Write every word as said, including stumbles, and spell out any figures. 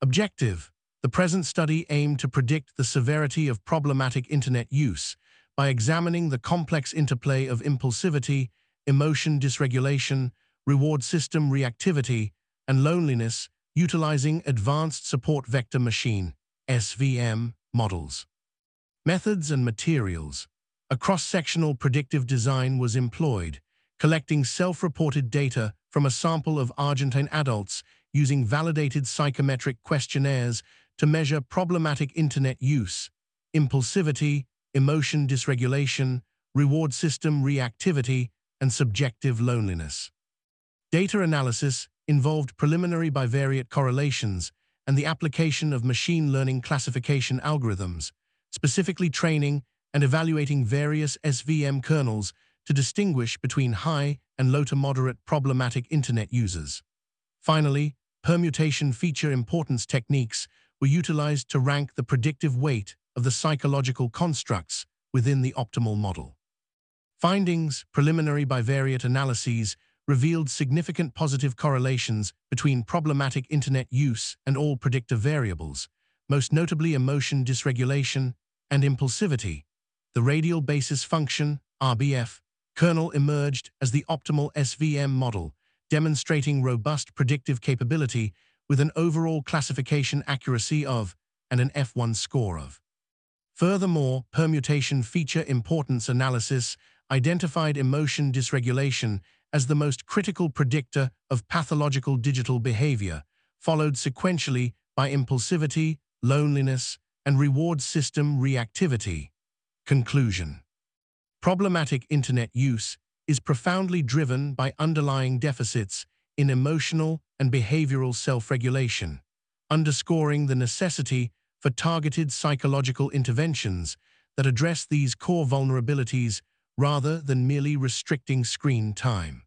Objective: the present study aimed to predict the severity of problematic internet use by examining the complex interplay of impulsivity, emotion dysregulation, reward system reactivity, and loneliness utilizing advanced support vector machine (S V M) models. Methods and materials. A cross-sectional predictive design was employed, collecting self-reported data from a sample of Argentine adults using validated psychometric questionnaires to measure problematic internet use, impulsivity, emotion dysregulation, reward system reactivity, and subjective loneliness. Data analysis involved preliminary bivariate correlations and the application of machine learning classification algorithms, specifically training and evaluating various S V M kernels to distinguish between high and low to moderate problematic internet users. Finally, permutation feature importance techniques were utilized to rank the predictive weight of the psychological constructs within the optimal model. Findings: preliminary bivariate analyses revealed significant positive correlations between problematic internet use and all predictor variables, most notably emotion dysregulation and impulsivity. The radial basis function, R B F, kernel emerged as the optimal S V M model, demonstrating robust predictive capability with an overall classification accuracy of and an F one score of. Furthermore, permutation feature importance analysis identified emotion dysregulation as the most critical predictor of pathological digital behavior, followed sequentially by impulsivity, loneliness, and reward system reactivity. Conclusion: problematic internet use is profoundly driven by underlying deficits in emotional and behavioral self-regulation, underscoring the necessity for targeted psychological interventions that address these core vulnerabilities rather than merely restricting screen time.